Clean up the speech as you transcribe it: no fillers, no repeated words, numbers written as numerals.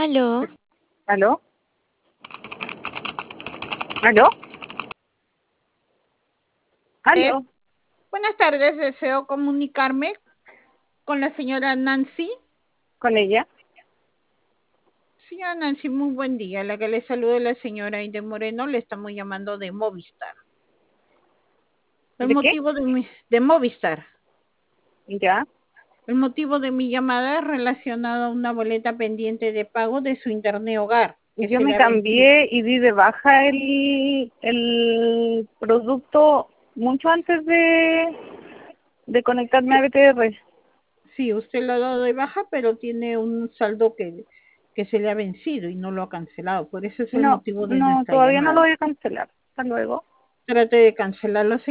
Aló, ¿Aló? ¿Aló? Eh, ¿Aló? Buenas tardes, deseo comunicarme con la señora Nancy. ¿Con ella? Señora Nancy, muy buen día. La que le saluda es la señora Aide Moreno, le estamos llamando de Movistar. El ¿De qué? motivo de Movistar. ¿Ya? El motivo de mi llamada es relacionado a una boleta pendiente de pago de su internet hogar, que Yo se le me ha vencido. cambié y di de baja el producto mucho antes de conectarme a BTR. Sí, usted lo ha dado de baja, pero tiene un saldo que se le ha vencido y no lo ha cancelado. Por eso es el No, motivo de no, nuestra todavía no lo llamada. voy a cancelar. Hasta luego. Trate de cancelarlo,